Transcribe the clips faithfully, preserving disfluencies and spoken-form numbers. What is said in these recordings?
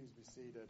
Please be seated.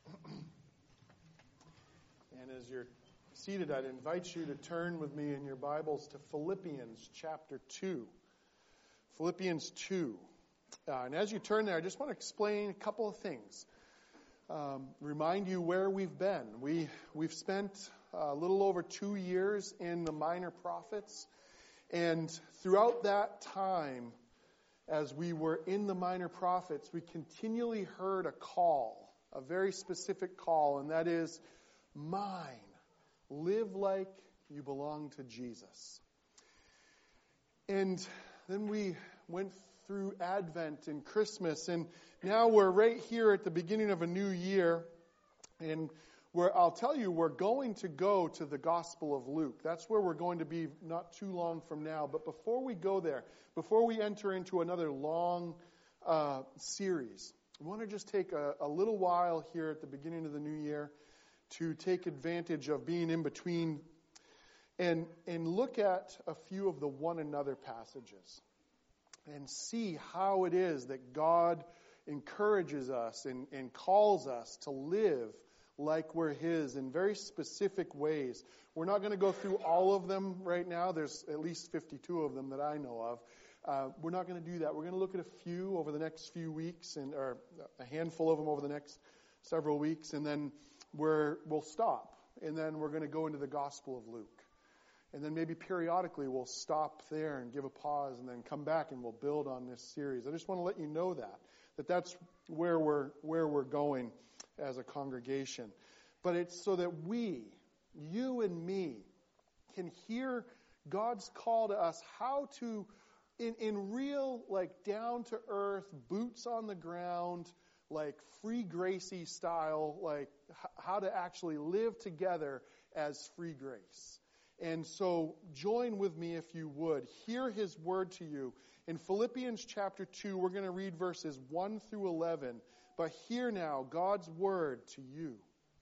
And as you're seated, I'd invite you to turn with me in your Bibles to Philippians chapter two. Philippians two. Uh, and as you turn there, I just want to explain a couple of things. Um, remind you where we've been. We, we've spent a little over two years in the Minor Prophets. And throughout that time, as we were in the Minor Prophets, we continually heard a call, a very specific call, and that is, mine. Live like you belong to Jesus. And then we went through Advent and Christmas, and now we're right here at the beginning of a new year, and where I'll tell you, we're going to go to the Gospel of Luke. That's where we're going to be not too long from now. But before we go there, before we enter into another long uh, series, I want to just take a, a little while here at the beginning of the new year to take advantage of being in between and, and look at a few of the one another passages and see how it is that God encourages us and, and calls us to live like we're His in very specific ways. We're not going to go through all of them right now. There's at least fifty-two of them that I know of. Uh, we're not going to do that. We're going to look at a few over the next few weeks, and or a handful of them over the next several weeks, and then we're, we'll stop. And then we're going to go into the Gospel of Luke. And then maybe periodically we'll stop there and give a pause and then come back and we'll build on this series. I just want to let you know that, that that's where we're, where we're going as a congregation. But it's so that we, you and me, can hear God's call to us how to, in, in real, like down-to-earth, boots on the ground, like free Gracie style, like h- how to actually live together as free grace. And so join with me if you would. Hear His word to you. In Philippians chapter two, we're going to read verses one through eleven. But hear now God's word to you.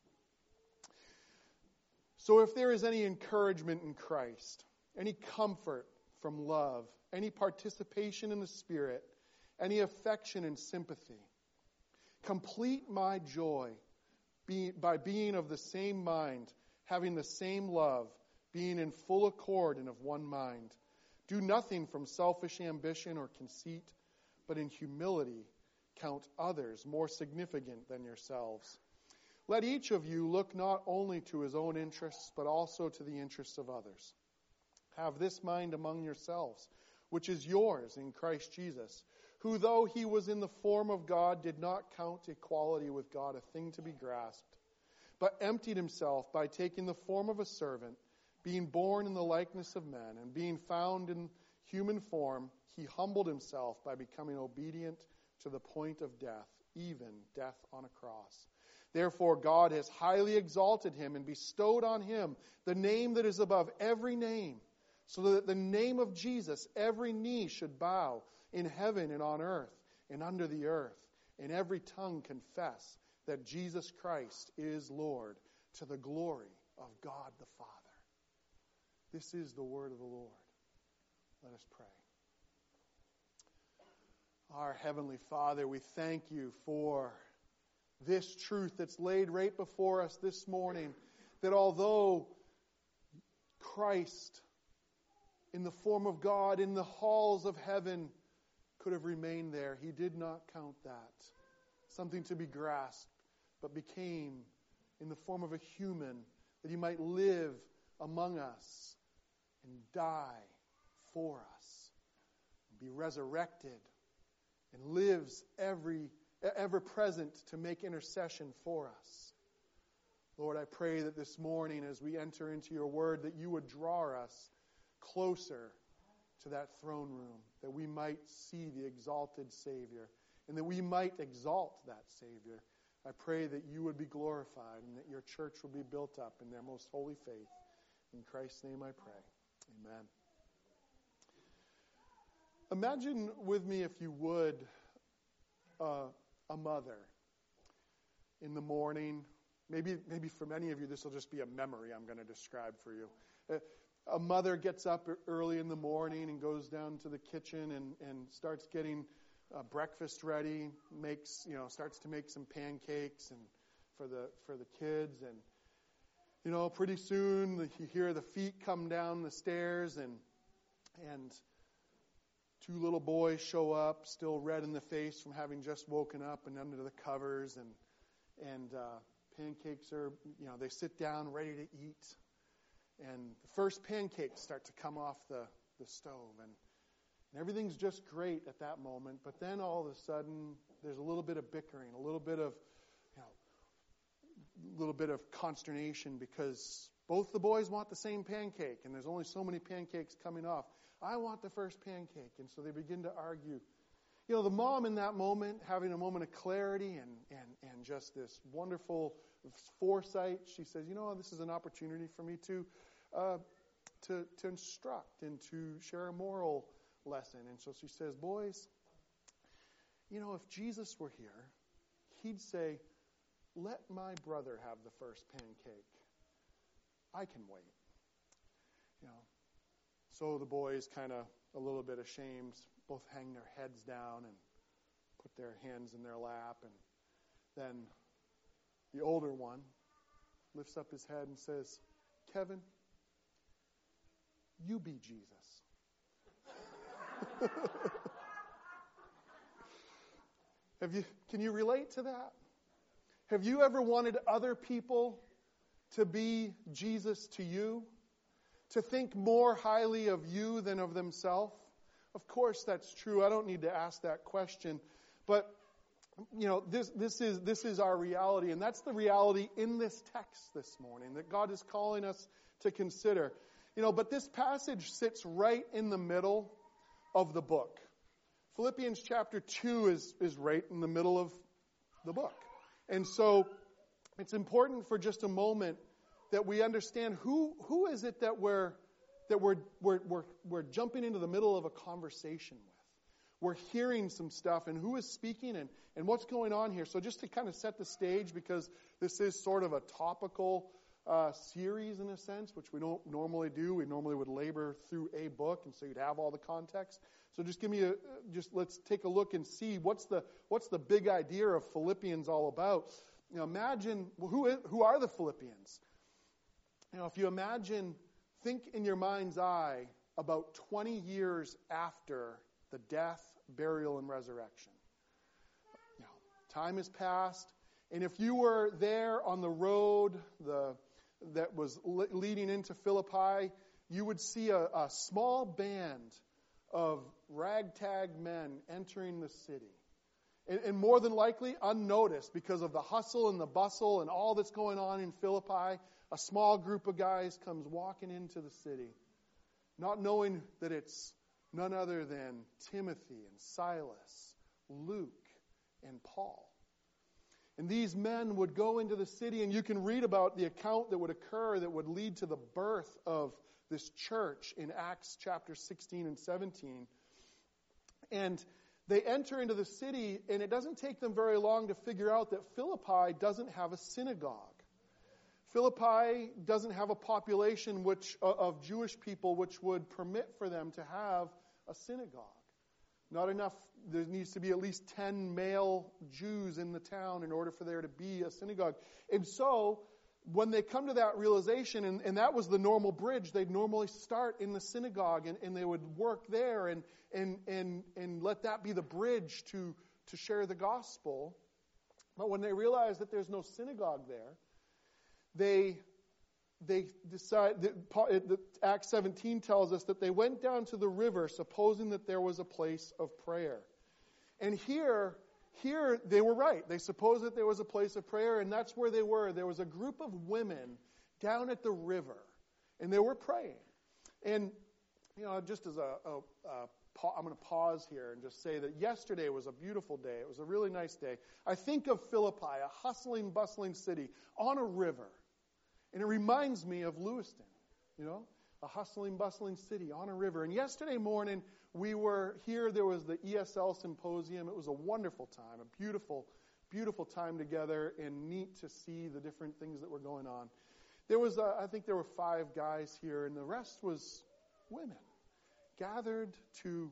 So if there is any encouragement in Christ, any comfort from love, any participation in the Spirit, any affection and sympathy, complete my joy be, by being of the same mind, having the same love, being in full accord and of one mind. Do nothing from selfish ambition or conceit, but in humility count others more significant than yourselves. Let each of you look not only to his own interests, but also to the interests of others. Have this mind among yourselves, which is yours in Christ Jesus, who though he was in the form of God, did not count equality with God a thing to be grasped, but emptied himself by taking the form of a servant, being born in the likeness of men, and being found in human form, he humbled himself by becoming obedient to the point of death, even death on a cross. Therefore God has highly exalted him and bestowed on him the name that is above every name, so that the name of Jesus every knee should bow in heaven and on earth and under the earth, and every tongue confess that Jesus Christ is Lord, to the glory of God the Father. This is the word of the Lord. Let us pray. Our Heavenly Father, we thank you for this truth that's laid right before us this morning, that although Christ, in the form of God, in the halls of heaven, could have remained there, He did not count that something to be grasped, but became in the form of a human, that He might live among us and die for us, and be resurrected, and lives every ever present to make intercession for us. Lord, I pray that this morning as we enter into your word, that you would draw us closer to that throne room, that we might see the exalted Savior, and that we might exalt that Savior. I pray that you would be glorified and that your church would be built up in their most holy faith. In Christ's name I pray. Amen. Imagine with me, if you would, uh, a mother in the morning. Maybe, maybe for many of you, this will just be a memory I'm going to describe for you. Uh, a mother gets up early in the morning and goes down to the kitchen and, and starts getting uh, breakfast ready, makes, you know, starts to make some pancakes and for the for the kids. And, you know, pretty soon you hear the feet come down the stairs, and and two little boys show up, still red in the face from having just woken up and under the covers, and and uh, pancakes are, you know, they sit down ready to eat, and the first pancakes start to come off the, the stove, and, and everything's just great at that moment. But then all of a sudden, there's a little bit of bickering, a little bit of, you know, a little bit of consternation, because both the boys want the same pancake, and there's only so many pancakes coming off. I want the first pancake. And so they begin to argue. You know, the mom in that moment, having a moment of clarity and, and, and just this wonderful foresight, she says, you know, this is an opportunity for me to, uh, to, to instruct and to share a moral lesson. And so she says, boys, you know, if Jesus were here, he'd say, let my brother have the first pancake. I can wait. You know. So the boys, kind of a little bit ashamed, both hang their heads down and put their hands in their lap. And then the older one lifts up his head and says, Kevin, you be Jesus. Have you? Can you relate to that? Have you ever wanted other people to be Jesus to you? To think more highly of you than of themselves? Of course that's true. I don't need to ask that question. But, you know, this, this is, this is our reality. And that's the reality in this text this morning that God is calling us to consider. You know, but this passage sits right in the middle of the book. Philippians chapter two is, is right in the middle of the book. And so it's important for just a moment that we understand who who is it that we're that we're we're we're, we're jumping into the middle of a conversation with. We're hearing some stuff, and who is speaking, and, and what's going on here. So just to kind of set the stage, because this is sort of a topical uh, series in a sense, which we don't normally do. We normally would labor through a book, and so you'd have all the context. So just give me a just let's take a look and see what's the what's the big idea of Philippians all about. You know, imagine well, who is, who are the Philippians? You know, if you imagine, think in your mind's eye about twenty years after the death, burial, and resurrection. You know, time has passed, and if you were there on the road the that was le- leading into Philippi, you would see a, a small band of ragtag men entering the city. And, and more than likely unnoticed because of the hustle and the bustle and all that's going on in Philippi. A small group of guys comes walking into the city, not knowing that it's none other than Timothy and Silas, Luke and Paul. And these men would go into the city, and you can read about the account that would occur that would lead to the birth of this church in Acts chapter sixteen and seventeen. And they enter into the city, and it doesn't take them very long to figure out that Philippi doesn't have a synagogue. Philippi doesn't have a population which of Jewish people which would permit for them to have a synagogue. Not enough, there needs to be at least ten male Jews in the town in order for there to be a synagogue. And so, when they come to that realization, and, and that was the normal bridge, they'd normally start in the synagogue, and, and they would work there and, and, and, and let that be the bridge to, to share the gospel. But when they realize that there's no synagogue there, They they decide, that Acts seventeen tells us that they went down to the river supposing that there was a place of prayer. And here, here they were right. They supposed that there was a place of prayer, and that's where they were. There was a group of women down at the river, and they were praying. And, you know, just as a, a, a I'm going to pause here and just say that yesterday was a beautiful day. It was a really nice day. I think of Philippi, a hustling, bustling city on a river. And it reminds me of Lewiston, you know, a hustling, bustling city on a river. And yesterday morning, we were here. There was the E S L symposium. It was a wonderful time, a beautiful, beautiful time together, and neat to see the different things that were going on. There was, a, I think there were five guys here, and the rest was women gathered to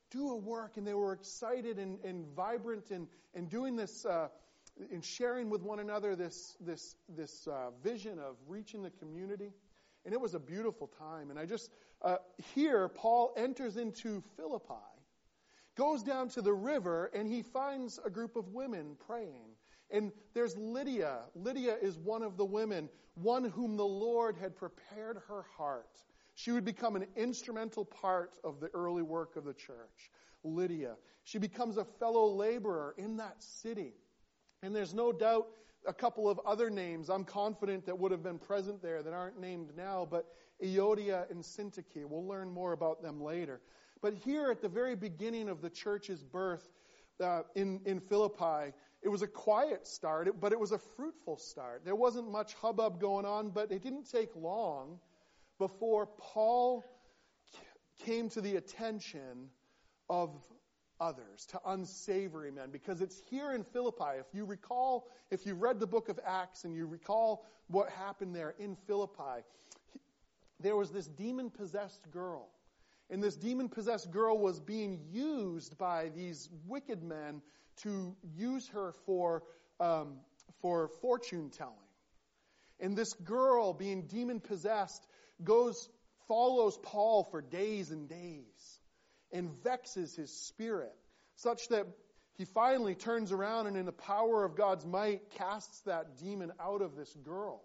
do a work, and they were excited and, and vibrant and, and doing this, uh, and sharing with one another this, this, this uh, vision of reaching the community. And it was a beautiful time. And I just, uh, here, Paul enters into Philippi, goes down to the river, and he finds a group of women praying. And there's Lydia. Lydia is one of the women, one whom the Lord had prepared her heart. She would become an instrumental part of the early work of the church. Lydia. She becomes a fellow laborer in that city. And there's no doubt a couple of other names I'm confident that would have been present there that aren't named now, but Euodia and Syntyche. We'll learn more about them later. But here at the very beginning of the church's birth uh, in, in Philippi, it was a quiet start, but it was a fruitful start. There wasn't much hubbub going on, but it didn't take long before Paul came to the attention of others, to unsavory men, because it's here in Philippi. If you recall, if you've read the book of Acts and you recall what happened there in Philippi, there was this demon-possessed girl. And this demon-possessed girl was being used by these wicked men to use her for, um, for fortune-telling. And this girl, being demon-possessed, goes, follows Paul for days and days, and vexes his spirit, such that he finally turns around and in the power of God's might casts that demon out of this girl.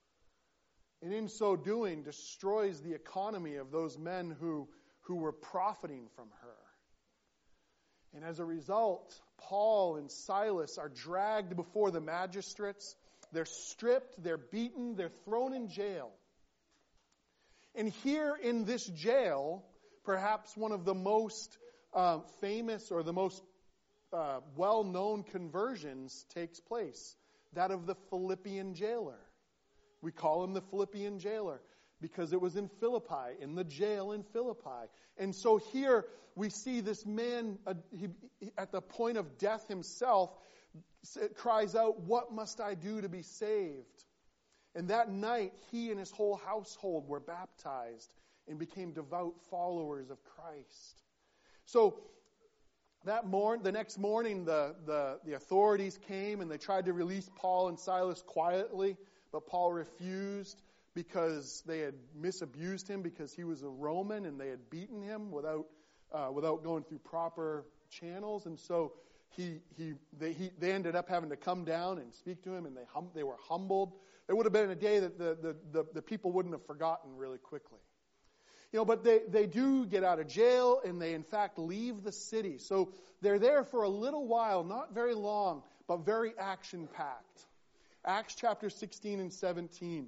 And in so doing, destroys the economy of those men who, who were profiting from her. And as a result, Paul and Silas are dragged before the magistrates. They're stripped, they're beaten, they're thrown in jail. And here in this jail, perhaps one of the most uh, famous or the most uh, well-known conversions takes place. That of the Philippian jailer. We call him the Philippian jailer because it was in Philippi, in the jail in Philippi. And so here we see this man uh, he, he, at the point of death himself cries out, "What must I do to be saved?" And that night, he and his whole household were baptized and became devout followers of Christ. So that morning, the next morning, the, the, the authorities came and they tried to release Paul and Silas quietly, but Paul refused because they had misabused him because he was a Roman and they had beaten him without uh, without going through proper channels. And so he he they he, they ended up having to come down and speak to him, and they hum, they were humbled. It would have been a day that the, the, the, the people wouldn't have forgotten really quickly. You know, but they, they do get out of jail, and they in fact leave the city. So they're there for a little while, not very long, but very action-packed. Acts chapter sixteen and seventeen.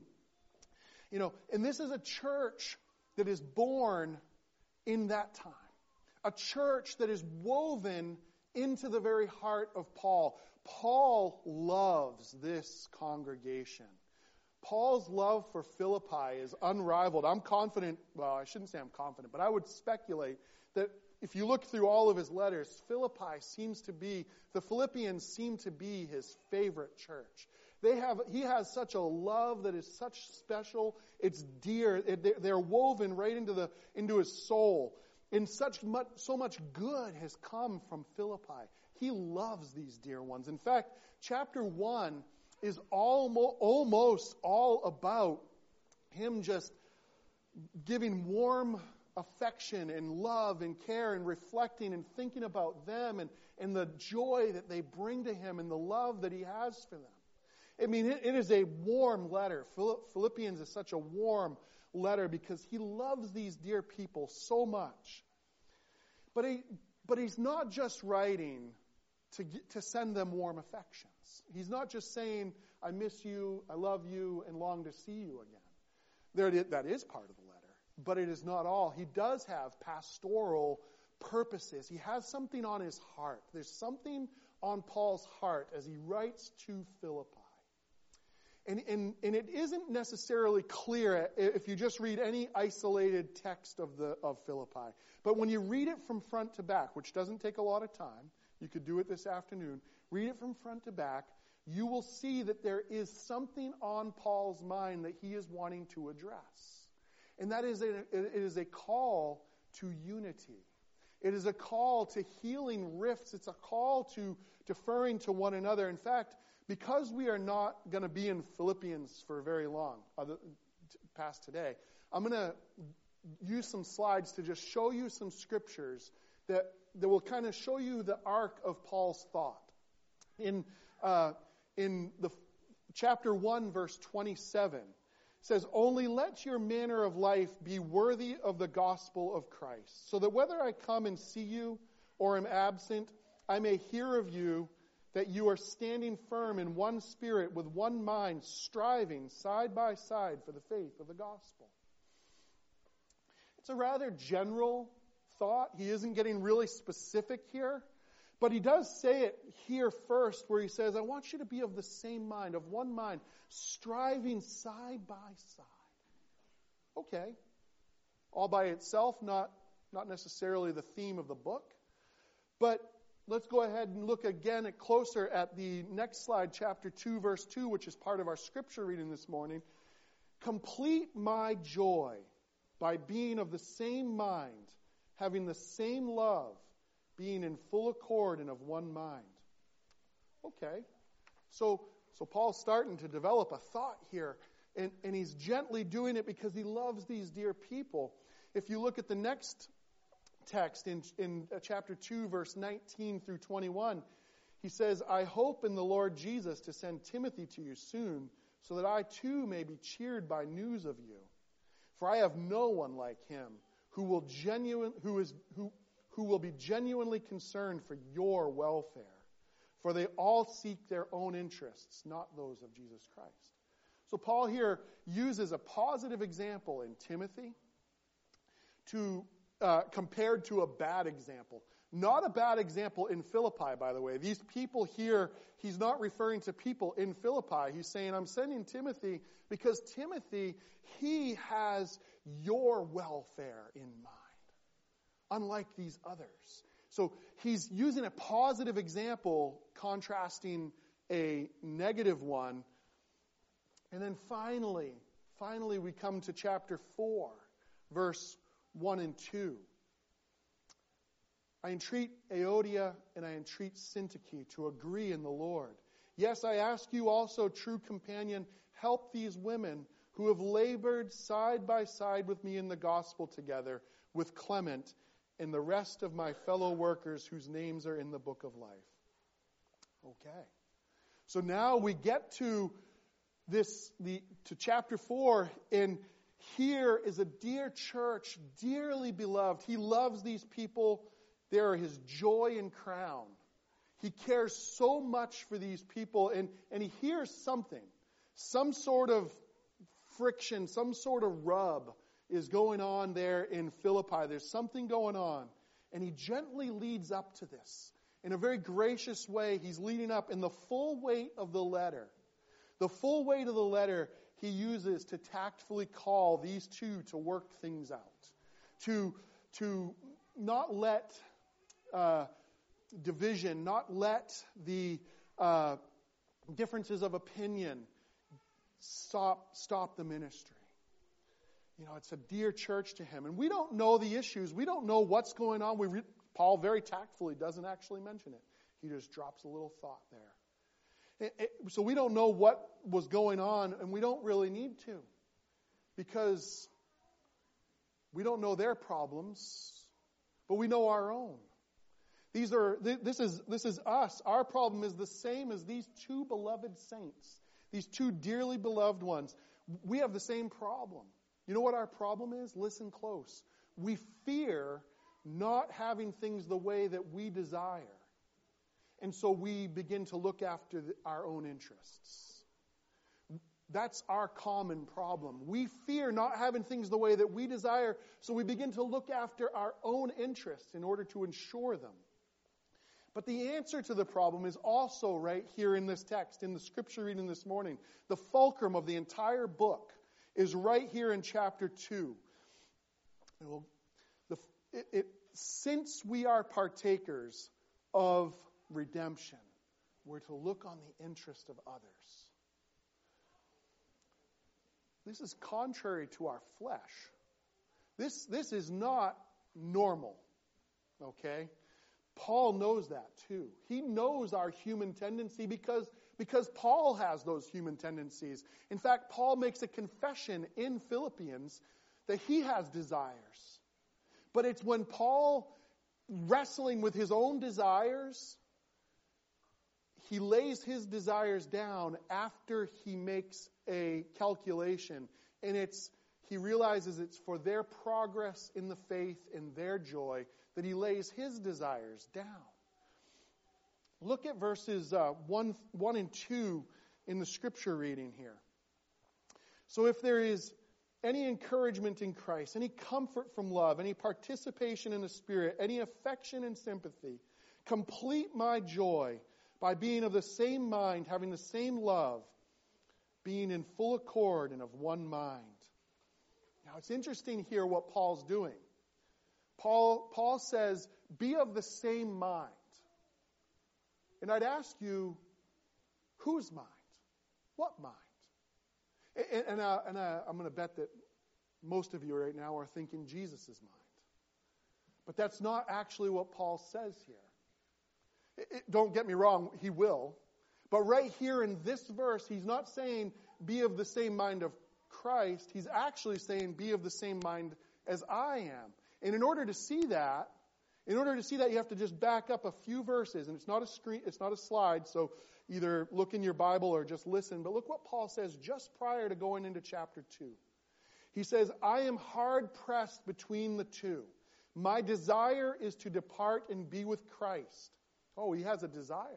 You know, and this is a church that is born in that time. A church that is woven into the very heart of Paul. Paul loves this congregation. Paul's love for Philippi is unrivaled. I'm confident, well, I shouldn't say I'm confident, but I would speculate that if you look through all of his letters, Philippi seems to be, the Philippians seem to be his favorite church. They have, he has such a love that is such special, it's dear, it, they're woven right into the, into his soul. And such much, so much good has come from Philippi. He loves these dear ones. In fact, chapter one is almost, almost all about him just giving warm affection and love and care and reflecting and thinking about them and, and the joy that they bring to him and the love that he has for them. I mean, it, it is a warm letter. Philippians is such a warm letter because he loves these dear people so much. But he, but he's not just writing to get, to send them warm affections. He's not just saying, I miss you, I love you, and long to see you again. There it is, that is part of the letter, but it is not all. He does have pastoral purposes. He has something on his heart. There's something on Paul's heart as he writes to Philippi. And, and, and it isn't necessarily clear if you just read any isolated text of the of Philippi. But when you read it from front to back, which doesn't take a lot of time, you could do it this afternoon, read it from front to back, you will see that there is something on Paul's mind that he is wanting to address. And that is a, it is a call to unity. It is a call to healing rifts. It's a call to deferring to one another. In fact, because we are not going to be in Philippians for very long, other, past today, I'm going to use some slides to just show you some scriptures that, that will kind of show you the arc of Paul's thought. In uh, in the chapter one, verse twenty-seven, it says, "Only let your manner of life be worthy of the gospel of Christ, so that whether I come and see you or am absent, I may hear of you that you are standing firm in one spirit with one mind, striving side by side for the faith of the gospel." It's a rather general thought. He isn't getting really specific here. But he does say it here first, where he says, I want you to be of the same mind, of one mind, striving side by side. Okay. All by itself, not, not necessarily the theme of the book. But let's go ahead and look again at closer at the next slide, chapter two, verse two, which is part of our scripture reading this morning. "Complete my joy by being of the same mind, having the same love, being in full accord and of one mind." Okay. So so Paul's starting to develop a thought here, and, and he's gently doing it because he loves these dear people. If you look at the next text in, in chapter two, verse nineteen through twenty-one, he says, "I hope in the Lord Jesus to send Timothy to you soon, so that I too may be cheered by news of you. For I have no one like him who will genuine who is who who will be genuinely concerned for your welfare. For they all seek their own interests, not those of Jesus Christ." So Paul here uses a positive example in Timothy to uh, compared to a bad example. Not a bad example in Philippi, by the way. These people here, he's not referring to people in Philippi. He's saying, I'm sending Timothy because Timothy, he has your welfare in mind, unlike these others. So he's using a positive example, contrasting a negative one. And then finally, finally we come to chapter four, verse one and two. "I entreat Euodia and I entreat Syntyche to agree in the Lord. Yes, I ask you also, true companion, help these women who have labored side by side with me in the gospel together with Clement and the rest of my fellow workers whose names are in the book of life." Okay. So now we get to this, the to chapter four, and here is a dear church, dearly beloved. He loves these people. They are his joy and crown. He cares so much for these people, and, and he hears something. Some sort of friction, some sort of rub is going on there in Philippi. There's something going on. And he gently leads up to this. In a very gracious way, he's leading up in the full weight of the letter. The full weight of the letter he uses to tactfully call these two to work things out. To, to not let uh, division, not let the uh, differences of opinion stop, stop the ministry. You know, it's a dear church to him. And we don't know the issues. We don't know what's going on. We re- Paul very tactfully doesn't actually mention it. He just drops a little thought there. It, it, so we don't know what was going on, and we don't really need to. Because we don't know their problems, but we know our own. These are this is this is us. Our problem is the same as these two beloved saints. These two dearly beloved ones. We have the same problem. You know what our problem is? Listen close. We fear not having things the way that we desire. And so we begin to look after the, our own interests. That's our common problem. We fear not having things the way that we desire, so we begin to look after our own interests in order to ensure them. But the answer to the problem is also right here in this text, in the scripture reading this morning. The fulcrum of the entire book is right here in chapter two. It will, the, it, it, since we are partakers of redemption, we're to look on the interest of others. This is contrary to our flesh. This, this is not normal. Okay? Paul knows that too. He knows our human tendency because, because Paul has those human tendencies. In fact, Paul makes a confession in Philippians that he has desires. But it's when Paul, wrestling with his own desires, he lays his desires down after he makes a calculation. And it's he realizes it's for their progress in the faith and their joy that he lays his desires down. Look at verses uh, one, one and two in the scripture reading here. So if there is any encouragement in Christ, any comfort from love, any participation in the Spirit, any affection and sympathy, complete my joy by being of the same mind, having the same love, being in full accord and of one mind. Now it's interesting here what Paul's doing. Paul, Paul says, be of the same mind. And I'd ask you, whose mind? What mind? And, and, uh, and uh, I'm going to bet that most of you right now are thinking Jesus' mind. But that's not actually what Paul says here. It, it, don't get me wrong, he will. But right here in this verse, he's not saying be of the same mind of Christ. He's actually saying be of the same mind as I am. And in order to see that, in order to see that, you have to just back up a few verses. And it's not a screen, it's not a slide, so either look in your Bible or just listen. But look what Paul says just prior to going into chapter two. He says, I am hard pressed between the two. My desire is to depart and be with Christ. Oh, he has a desire.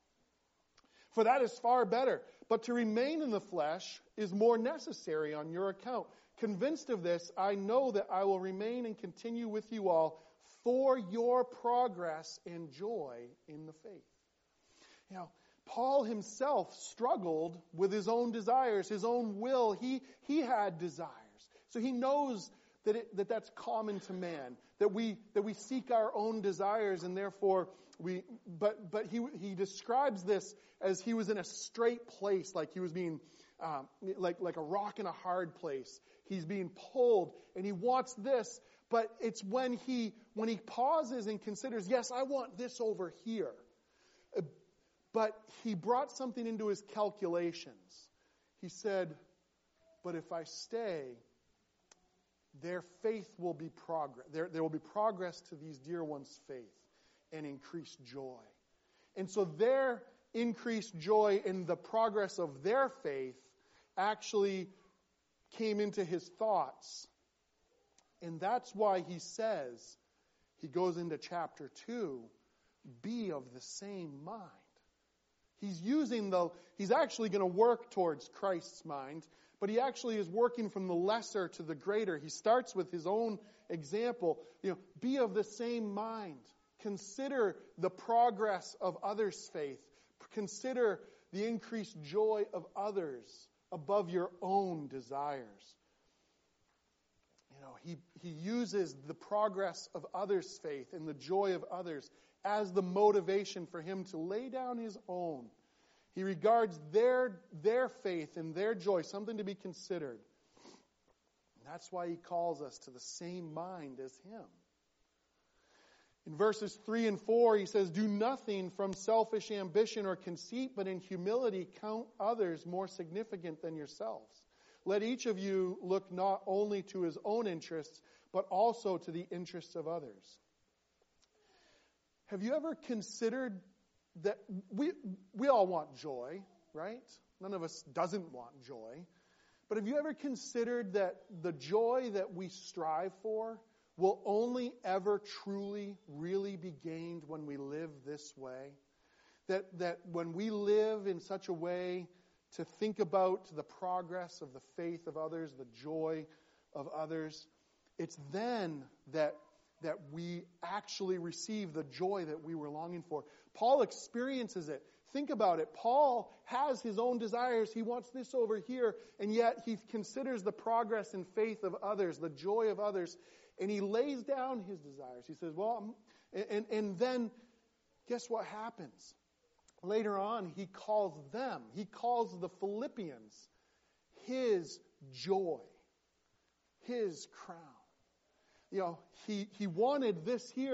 For that is far better. But to remain in the flesh is more necessary on your account. Convinced of this, I know that I will remain and continue with you all for your progress and joy in the faith. You know, Paul himself struggled with his own desires, his own will. He, he had desires. So he knows that, it, that that's common to man, that we, that we seek our own desires and therefore we, but, but he, he describes this as he was in a straight place, like he was being, um, like, like a rock in a hard place. He's being pulled and he wants this, but it's when he, when he pauses and considers, yes, I want this over here. Uh, but he brought something into his calculations. He said, but if I stay, their faith will be progress. There, there will be progress to these dear ones' faith and increased joy. And so their increased joy in the progress of their faith actually came into his thoughts. And that's why he says, he goes into chapter two, be of the same mind. He's using the, he's actually going to work towards Christ's mind, but he actually is working from the lesser to the greater. He starts with his own example. You know, be of the same mind. Consider the progress of others' faith. Consider the increased joy of others above your own desires. You know, he, he uses the progress of others' faith and the joy of others as the motivation for him to lay down his own. He regards their, their faith and their joy something to be considered. And that's why he calls us to the same mind as him. In verses three and four, he says, do nothing from selfish ambition or conceit, but in humility count others more significant than yourselves. Let each of you look not only to his own interests, but also to the interests of others. Have you ever considered that we we all want joy, right? None of us doesn't want joy. But have you ever considered that the joy that we strive for will only ever truly, really be gained when we live this way? That that when we live in such a way to think about the progress of the faith of others, the joy of others, it's then that that we actually receive the joy that we were longing for. Paul experiences it. Think about it. Paul has his own desires. He wants this over here, and yet he considers the progress and faith of others, the joy of others, and he lays down his desires. He says, well, I'm, and, and then guess what happens? Later on, he calls them, he calls the Philippians his joy, his crown. You know, he, he wanted this here.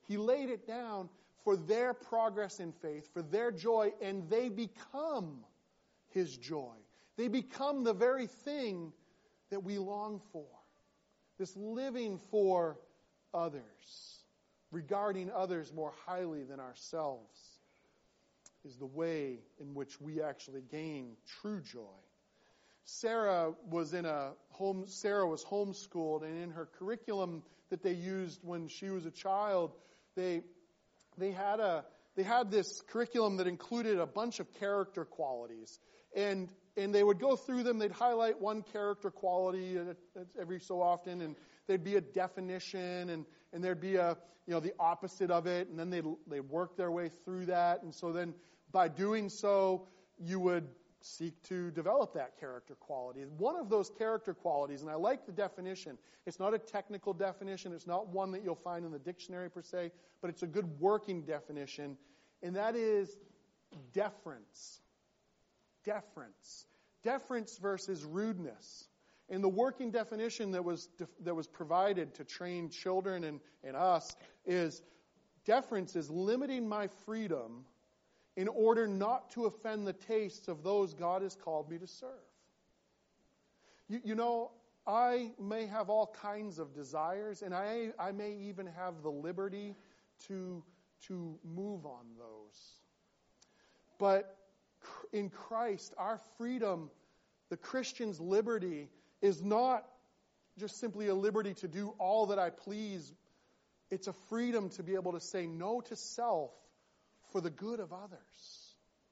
He laid it down for their progress in faith, for their joy, and they become His joy. They become the very thing that we long for. This living for others, regarding others more highly than ourselves, is the way in which we actually gain true joy. Sarah was in a home. Sarah was homeschooled, and in her curriculum that they used when she was a child, they they had a they had this curriculum that included a bunch of character qualities, and and they would go through them. They'd highlight one character quality every so often, and there'd be a definition, and and there'd be a you know the opposite of it, and then they'd they'd work their way through that, and so then by doing so, you would seek to develop that character quality. One of those character qualities, and I like the definition, it's not a technical definition, it's not one that you'll find in the dictionary per se, but it's a good working definition, and that is deference. Deference. Deference versus rudeness. In the working definition that was that was provided to train children and, and us is deference is limiting my freedom in order not to offend the tastes of those God has called me to serve. You, you know, I may have all kinds of desires, and I, I may even have the liberty to, to move on those. But in Christ, our freedom, the Christian's liberty, is not just simply a liberty to do all that I please. It's a freedom to be able to say no to self for the good of others.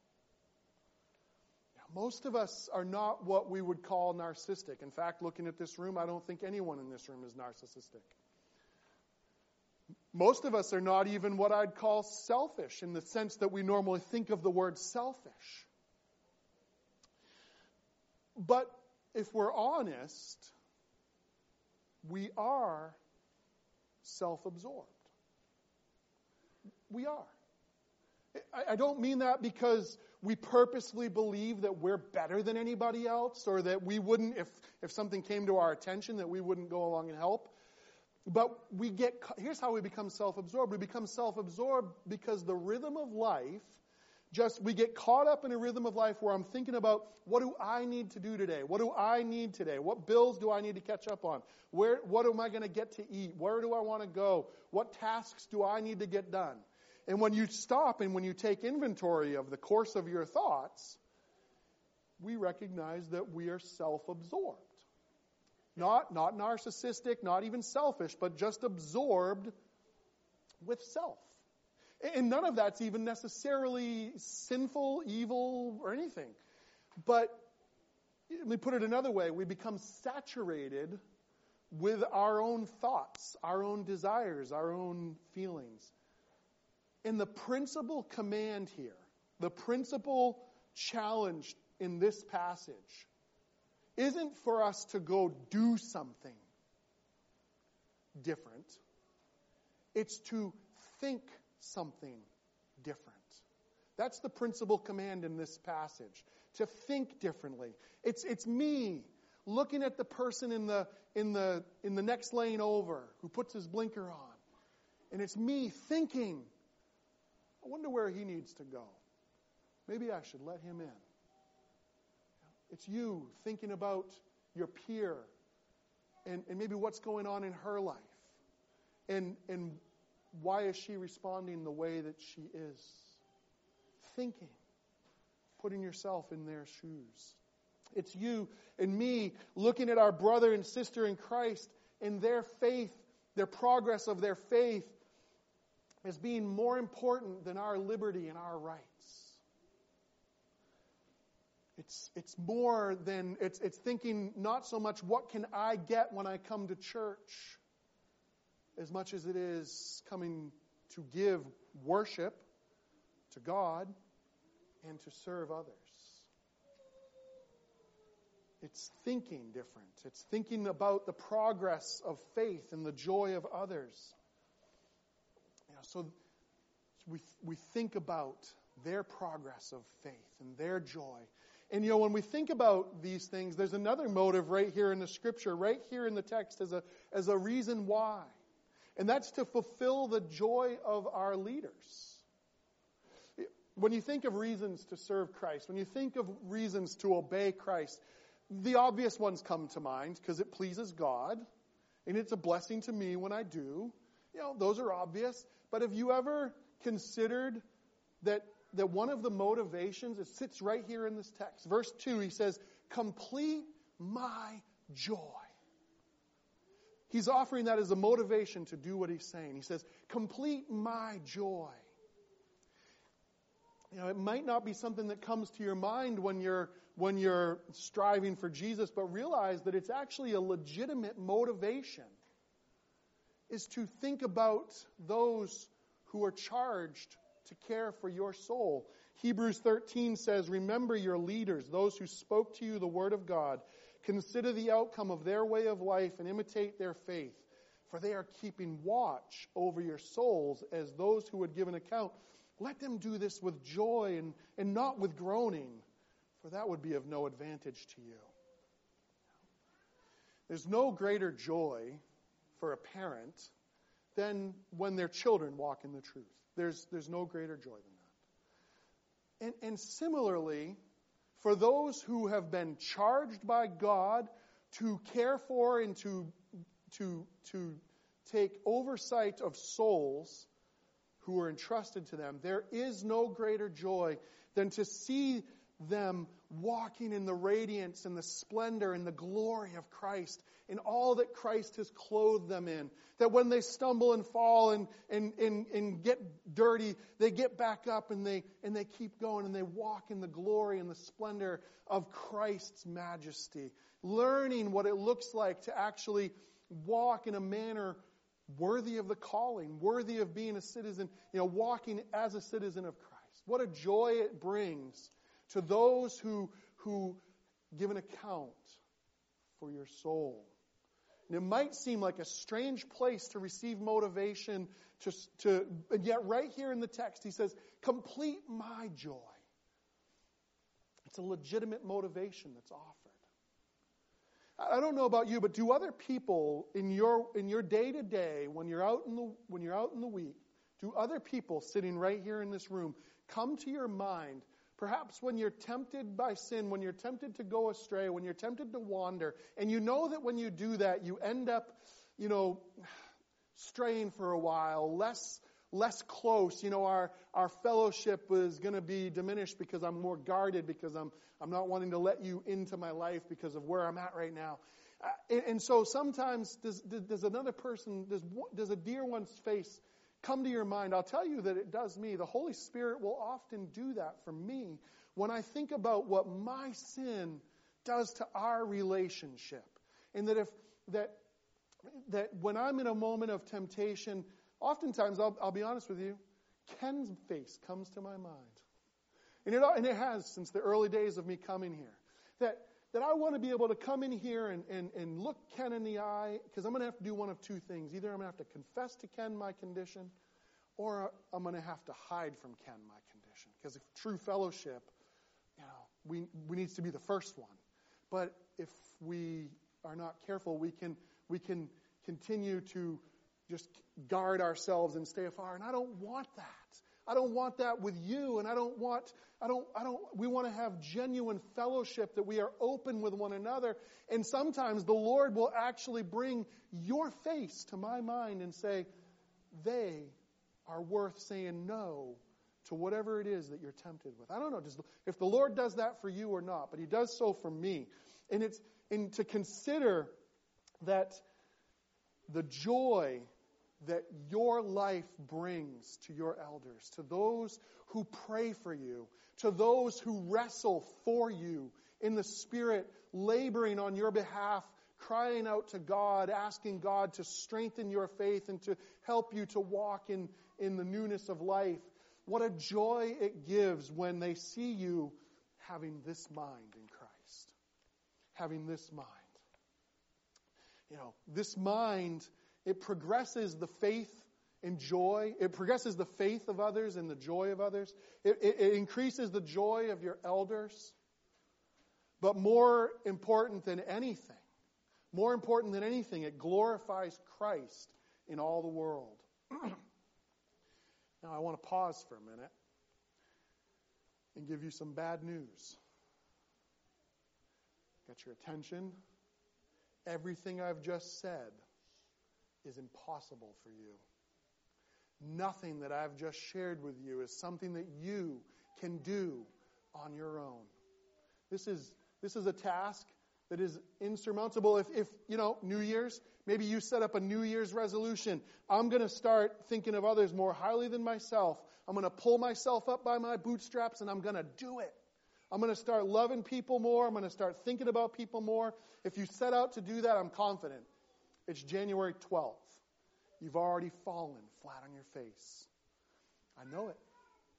Now, most of us are not what we would call narcissistic. In fact, looking at this room, I don't think anyone in this room is narcissistic. Most of us are not even what I'd call selfish in the sense that we normally think of the word selfish. But if we're honest, we are self-absorbed. We are. I don't mean that because we purposely believe that we're better than anybody else, or that we wouldn't, if, if something came to our attention, that we wouldn't go along and help. But we get, here's how we become self-absorbed. We become self-absorbed because the rhythm of life, just, we get caught up in a rhythm of life where I'm thinking about, what do I need to do today? What do I need today? What bills do I need to catch up on? Where, what am I going to get to eat? Where do I want to go? What tasks do I need to get done? And when you stop and when you take inventory of the course of your thoughts, we recognize that we are self-absorbed. Not, not narcissistic, not even selfish, but just absorbed with self. And none of that's even necessarily sinful, evil, or anything. But let me put it another way. We become saturated with our own thoughts, our own desires, our own feelings. And the principal command here, the principal challenge in this passage, isn't for us to go do something different. It's to think something different. That's the principal command in this passage, to think differently. It's it's me looking at the person in the in the in the next lane over who puts his blinker on. And it's me thinking, I wonder where he needs to go. Maybe I should let him in. It's you thinking about your peer and, and maybe what's going on in her life. And and why is she responding the way that she is? Thinking. Putting yourself in their shoes. It's you and me looking at our brother and sister in Christ and their faith, their progress of their faith as being more important than our liberty and our rights. It's it's more than, it's it's thinking not so much what can I get when I come to church, as much as it is coming to give worship to God and to serve others. It's thinking different. It's thinking about the progress of faith and the joy of others. You know, so we we think about their progress of faith and their joy. And you know, when we think about these things, there's another motive right here in the Scripture, right here in the text as a as a reason why. And that's to fulfill the joy of our leaders. When you think of reasons to serve Christ, when you think of reasons to obey Christ, the obvious ones come to mind because it pleases God and it's a blessing to me when I do. You know, those are obvious. But have you ever considered that that one of the motivations, it sits right here in this text. Verse two, he says, complete my joy. He's offering that as a motivation to do what he's saying. He says, complete my joy. You know, it might not be something that comes to your mind when you're when you're striving for Jesus, but realize that it's actually a legitimate motivation, is to think about those who are charged to care for your soul. Hebrews thirteen says, remember your leaders, those who spoke to you the word of God. Consider the outcome of their way of life and imitate their faith, for they are keeping watch over your souls as those who would give an account. Let them do this with joy and, and not with groaning, for that would be of no advantage to you. There's no greater joy for a parent than when their children walk in the truth. There's, there's no greater joy than that. And, and similarly, for those who have been charged by God to care for and to, to, to take oversight of souls who are entrusted to them, there is no greater joy than to see them walking in the radiance and the splendor and the glory of Christ, in all that Christ has clothed them in. That when they stumble and fall and, and, and, and get dirty, they get back up and they, and they keep going and they walk in the glory and the splendor of Christ's majesty. Learning what it looks like to actually walk in a manner worthy of the calling, worthy of being a citizen, you know, walking as a citizen of Christ. What a joy it brings to those who, who give an account for your soul. And it might seem like a strange place to receive motivation, to, to, and yet right here in the text he says, complete my joy. It's a legitimate motivation that's offered. I don't know about you, but do other people in your in your day to day, when you're out in the when you're out in the week, do other people sitting right here in this room come to your mind? Perhaps when you're tempted by sin, when you're tempted to go astray, when you're tempted to wander, and you know that when you do that, you end up, you know, straying for a while, less less close. You know, our our fellowship is going to be diminished because I'm more guarded, because I'm I'm not wanting to let you into my life because of where I'm at right now. Uh, and, and so sometimes does does another person, does does a dear one's face come to your mind? I'll tell you that it does me. The Holy Spirit will often do that for me when I think about what my sin does to our relationship. And that if that that when I'm in a moment of temptation, oftentimes I'll, I'll be honest with you, Ken's face comes to my mind. And it, and it has since the early days of me coming here. That that I want to be able to come in here and, and, and look Ken in the eye, because I'm going to have to do one of two things. Either I'm going to have to confess to Ken my condition, or I'm going to have to hide from Ken my condition. Because if true fellowship, you know, we we needs to be the first one. But if we are not careful, we can we can continue to just guard ourselves and stay afar. And I don't want that. I don't want that with you, and I don't want, I don't, I don't, we want to have genuine fellowship, that we are open with one another. And sometimes the Lord will actually bring your face to my mind and say, they are worth saying no to whatever it is that you're tempted with. I don't know does, if the Lord does that for you or not, but he does so for me. And it's, and to consider that the joy that your life brings to your elders, to those who pray for you, to those who wrestle for you in the Spirit, laboring on your behalf, crying out to God, asking God to strengthen your faith and to help you to walk in, in the newness of life. What a joy it gives when they see you having this mind in Christ. Having this mind. You know, this mind, it progresses the faith and joy. It progresses the faith of others and the joy of others. It, it, it increases the joy of your elders. But more important than anything, more important than anything, it glorifies Christ in all the world. Now I want to pause for a minute and give you some bad news. Get your attention. Everything I've just said is impossible for you. Nothing that I've just shared with you is something that you can do on your own. This is this is a task that is insurmountable. If, if you know, New Year's, maybe you set up a New Year's resolution. I'm going to start thinking of others more highly than myself. I'm going to pull myself up by my bootstraps and I'm going to do it. I'm going to start loving people more. I'm going to start thinking about people more. If you set out to do that, I'm confident. It's January twelfth. You've already fallen flat on your face. I know it.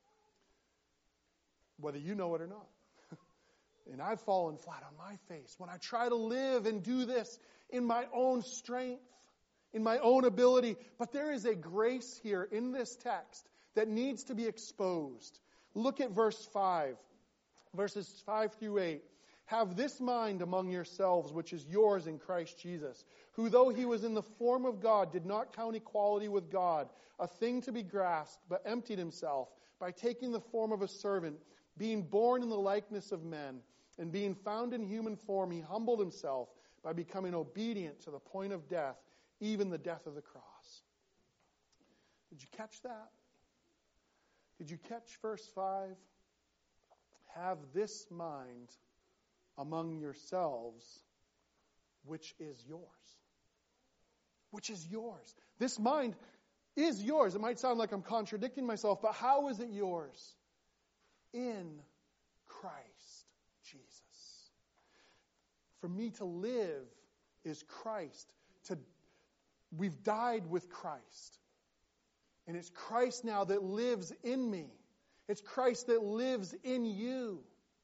Whether you know it or not. And I've fallen flat on my face when I try to live and do this in my own strength, in my own ability. But there is a grace here in this text that needs to be exposed. Look at verse five, verses five through eight. Have this mind among yourselves, which is yours in Christ Jesus, who though he was in the form of God, did not count equality with God a thing to be grasped, but emptied himself by taking the form of a servant, being born in the likeness of men, and being found in human form, he humbled himself by becoming obedient to the point of death, even the death of the cross. Did you catch that? Did you catch verse five? Have this mind among yourselves, which is yours. Which is yours. This mind is yours. It might sound like I'm contradicting myself, but how is it yours? In Christ Jesus. For me to live is Christ. To, we've died with Christ. And it's Christ now that lives in me. It's Christ that lives in you.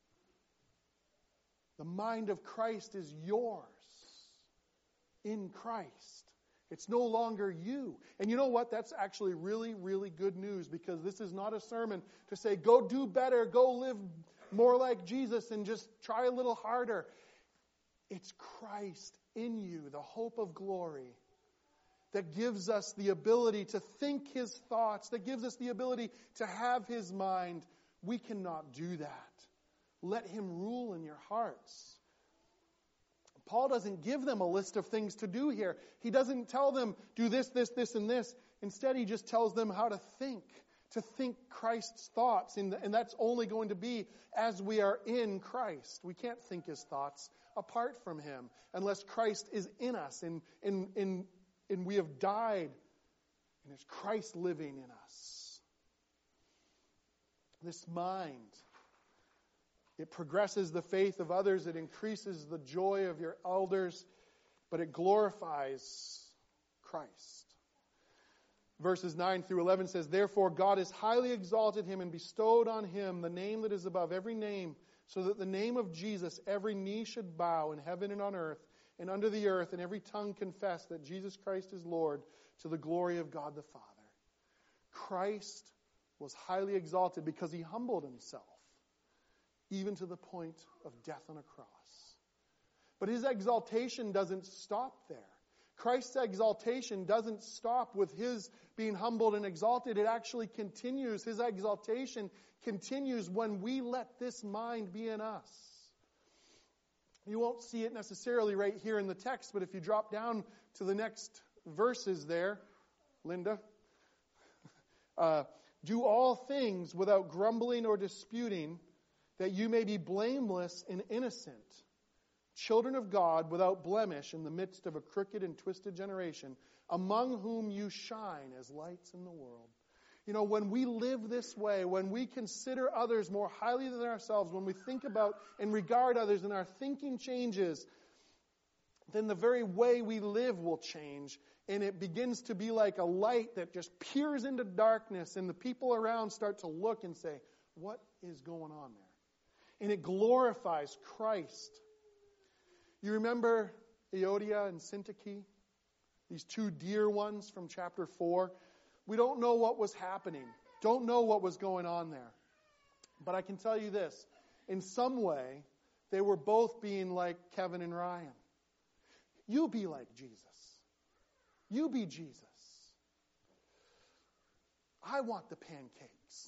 The mind of Christ is yours in Christ. It's no longer you. And you know what? That's actually really, really good news, because this is not a sermon to say, go do better, go live more like Jesus and just try a little harder. It's Christ in you, the hope of glory, that gives us the ability to think his thoughts, that gives us the ability to have his mind. We cannot do that. Let him rule in your hearts. Paul doesn't give them a list of things to do here. He doesn't tell them, do this, this, this, and this. Instead, he just tells them how to think, to think Christ's thoughts. And, and that's only going to be as we are in Christ. We can't think his thoughts apart from him unless Christ is in us and, and, and, and we have died and it's Christ living in us. This mind, it progresses the faith of others. It increases the joy of your elders, but it glorifies Christ. Verses nine through eleven says, therefore God has highly exalted him and bestowed on him the name that is above every name, so that the name of Jesus every knee should bow in heaven and on earth and under the earth, and every tongue confess that Jesus Christ is Lord, to the glory of God the Father. Christ was highly exalted because he humbled himself, even to the point of death on a cross. But his exaltation doesn't stop there. Christ's exaltation doesn't stop with his being humbled and exalted. It actually continues. His exaltation continues when we let this mind be in us. You won't see it necessarily right here in the text, but if you drop down to the next verses there, Linda, uh, do all things without grumbling or disputing, that you may be blameless and innocent, children of God without blemish in the midst of a crooked and twisted generation, among whom you shine as lights in the world. You know, when we live this way, when we consider others more highly than ourselves, when we think about and regard others and our thinking changes, then the very way we live will change. And it begins to be like a light that just peers into darkness, and the people around start to look and say, what is going on there? And it glorifies Christ. You remember Euodia and Syntyche? These two dear ones from chapter four. We don't know what was happening. Don't know what was going on there. But I can tell you this. In some way, they were both being like Kevin and Ryan. You be like Jesus. You be Jesus. I want the pancakes.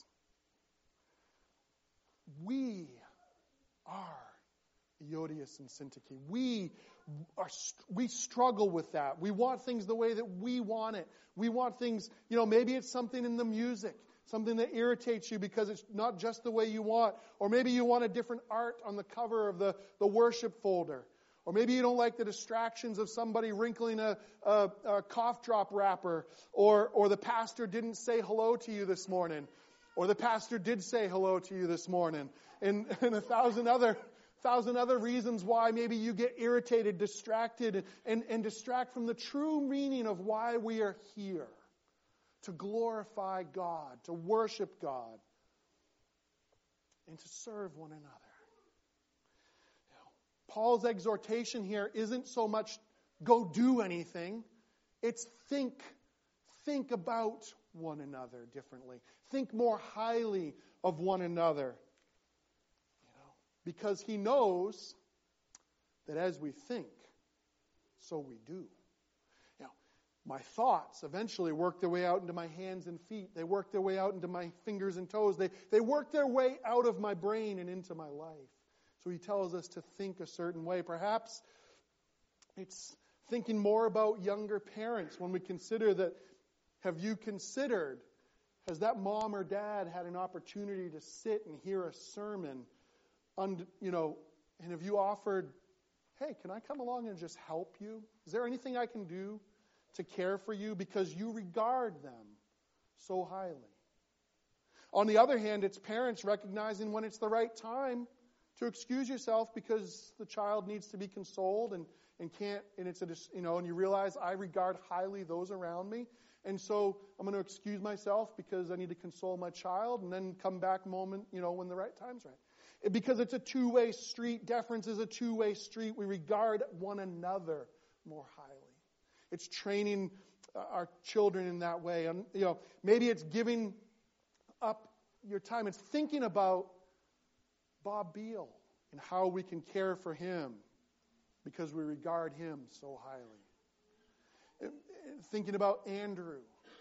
We are Euodias and Syntyche. We are, we struggle with that. We want things the way that we want it. We want things, you know, maybe it's something in the music, something that irritates you because it's not just the way you want. Or maybe you want a different art on the cover of the, the worship folder. Or maybe you don't like the distractions of somebody wrinkling a, a, a cough drop wrapper. Or, or the pastor didn't say hello to you this morning. Or the pastor did say hello to you this morning. And, and a thousand other thousand other reasons why maybe you get irritated, distracted, and, and distract from the true meaning of why we are here. To glorify God, to worship God, and to serve one another. You know, Paul's exhortation here isn't so much go do anything. It's think, think about one another differently. Think more highly of one another. Because he knows that as we think, so we do. Now, my thoughts eventually work their way out into my hands and feet. They work their way out into my fingers and toes. They, they work their way out of my brain and into my life. So he tells us to think a certain way. Perhaps it's thinking more about younger parents when we consider that, have you considered, has that mom or dad had an opportunity to sit and hear a sermon? Und, you know, and have you offered, hey, can I come along and just help you? Is there anything I can do to care for you because you regard them so highly? On the other hand, it's parents recognizing when it's the right time to excuse yourself because the child needs to be consoled and, and can't, and it's a, you know, and you realize I regard highly those around me. And so I'm going to excuse myself because I need to console my child and then come back moment, you know, when the right time's right. Because it's a two-way street. Deference is a two-way street. We regard one another more highly. It's training our children in that way. And, you know, maybe it's giving up your time. It's thinking about Bob Beal and how we can care for him because we regard him so highly. Thinking about Andrew.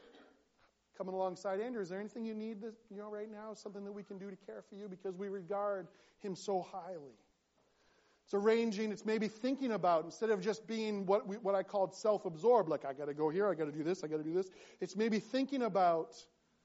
Coming alongside Andrew, is there anything you need, that, you know, right now? Something that we can do to care for you because we regard him so highly. It's arranging. It's maybe thinking about, instead of just being what we, what I called self-absorbed, like I got to go here, I got to do this, I got to do this. It's maybe thinking about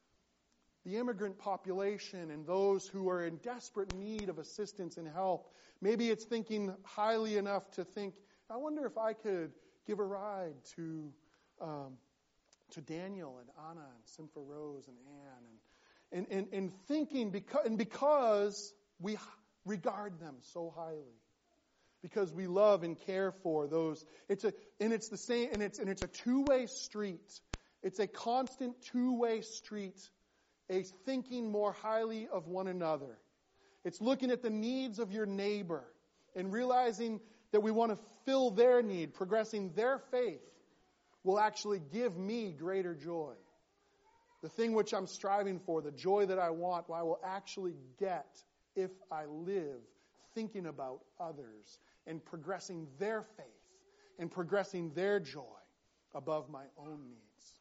the immigrant population and those who are in desperate need of assistance and help. Maybe it's thinking highly enough to think, I wonder if I could give a ride to. Um, to Daniel and Anna and Simfa Rose and Anne, and, and, and, and thinking, because, and because we regard them so highly, because we love and care for those, it's a, and it's the same, and it's, and it's a two-way street. It's a constant two-way street, a thinking more highly of one another. It's looking at the needs of your neighbor and realizing that we want to fill their need, progressing their faith will actually give me greater joy. The thing which I'm striving for, the joy that I want, I will actually get if I live thinking about others and progressing their faith and progressing their joy above my own needs.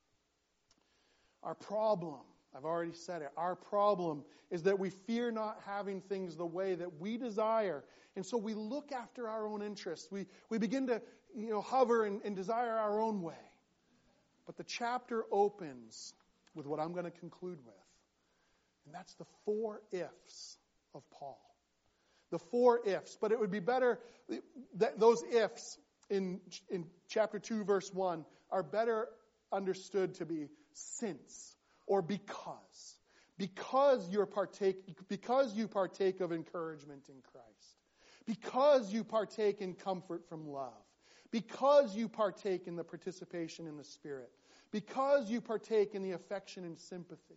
Our problem, I've already said it, our problem is that we fear not having things the way that we desire. And so we look after our own interests. We, we begin to, you know, hover and, and desire our own way. But the chapter opens with what I'm going to conclude with. And that's the four ifs of Paul. The four ifs. But it would be better, that those ifs in, in chapter two, verse one, are better understood to be since or because. Because you're partake, because you partake of encouragement in Christ. Because you partake in comfort from love. Because you partake in the participation in the Spirit. Because you partake in the affection and sympathy.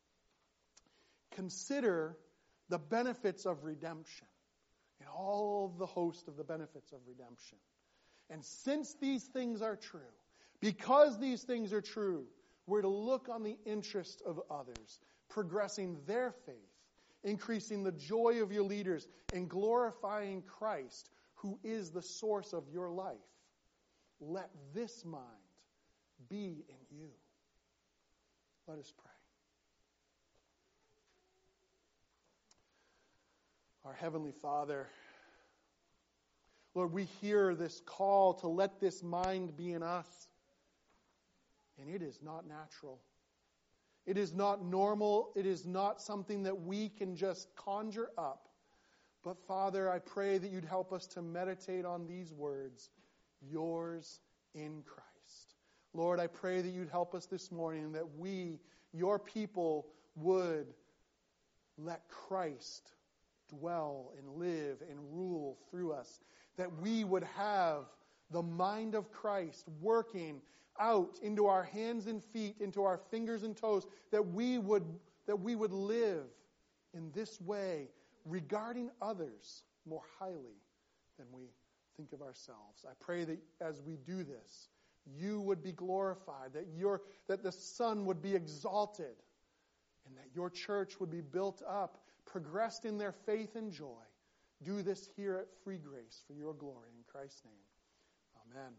Consider the benefits of redemption. And all of the host of the benefits of redemption. And since these things are true, because these things are true, we're to look on the interest of others, progressing their faith, increasing the joy of your leaders, and glorifying Christ, who is the source of your life. Let this mind be in you. Let us pray. Our Heavenly Father, Lord, we hear this call to let this mind be in us. And it is not natural. It is not normal. It is not something that we can just conjure up. But Father, I pray that you'd help us to meditate on these words, yours in Christ. Lord, I pray that you'd help us this morning, that we, your people, would let Christ dwell and live and rule through us. That we would have the mind of Christ working out into our hands and feet, into our fingers and toes, that we would that we would live in this way, regarding others more highly than we think of ourselves. I pray that as we do this, you would be glorified, that your that the Son would be exalted, and that your church would be built up, progressed in their faith and joy. Do this here at Free Grace for your glory. In Christ's name, amen.